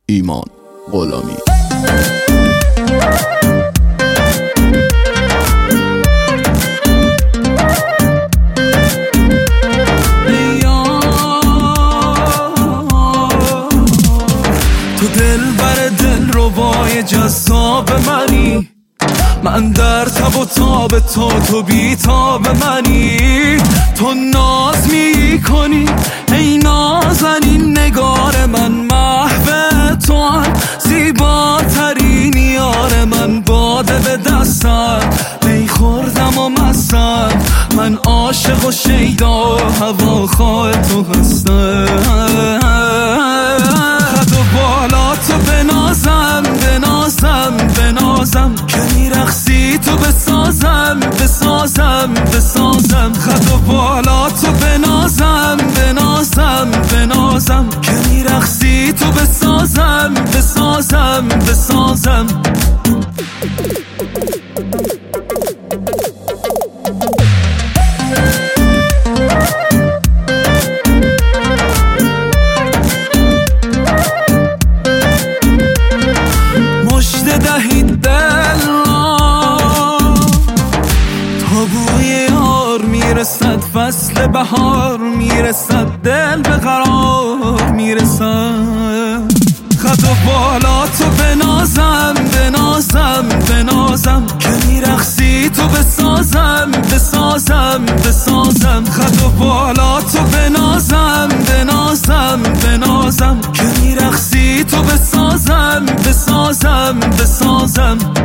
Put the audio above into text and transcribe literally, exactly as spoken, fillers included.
ایمان غلامی. تو دل بر دل ربای جذاب منی، من در تب و تاب تو، تو بی تاب منی. تو ناز می کنی ای نازنین نگار من، محو تو هم زیباترین یار من. باده به دستم می خوردم و مستم، من عاشق و شیدا هواخواه تو هستم. خد و بالا تو بنازم بنازم بنازم، که میرقصی تو بسازم بسازم بسازم. خد و بالا تو بنازم بنازم بنازم، که میرقصی تو بسازم بسازم بسازم. مژده دهید دل را تا بوی یار میرسد، فصل بهار میرسد، دل به قرار میرسد. خد و بالا تو بنازم بنازم بنازم، که میرقصی تو بسازم بسازم بسازم. خد و بالا تو بنازم بنازم بنازم، که میرقصی تو بسازم بسازم بسازم.